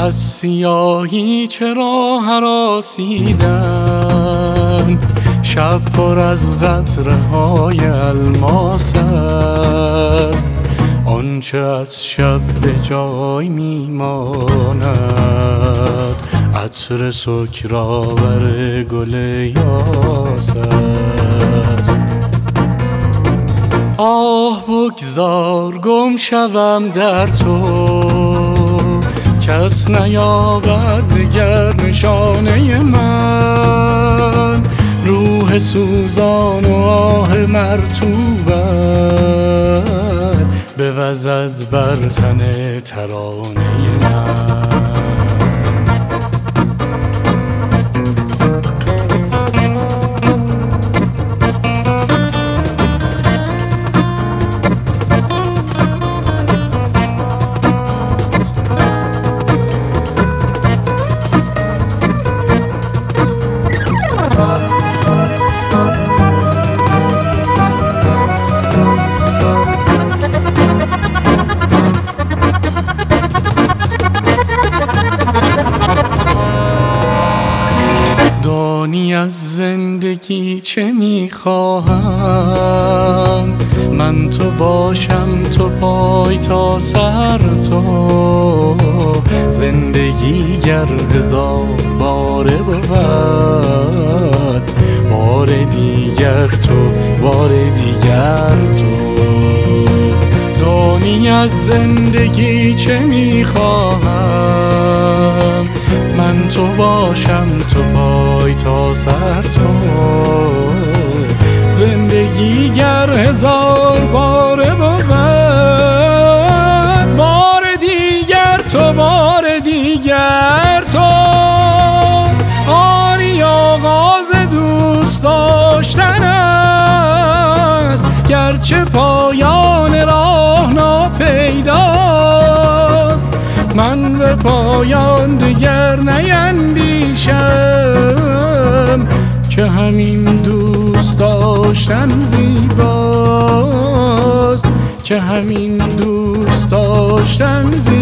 از سیاهی چرا هراسیدن؟ شب پر از قطره های الماس است، آنچه از شب به جای میماند عطر سکرآور گل یاس است. آه بگذار گم شوم در تو، کس نیابد دگر نشانه من. روح سوزان و آه مرطوبت بوزد بر تن ترانه من. دانی از زندگی چه میخواهم؟ من تو باشم، تو پای تا سر تو. زندگی گر هزار باره بود، بار دیگر تو، بار دیگر تو. دانی از زندگی چه میخواهم؟ من تو باشم، تو پای تا سر تو. زندگی گر هزار باره بود، بار دیگر تو، بار دیگر تو. آری آغاز دوست داشتن است، گرچه پایان راه ناپیداست. من به پایان دیگر نیندیشم، که همین دوست داشتن زیباست، که همین دوست داشتن زیباست.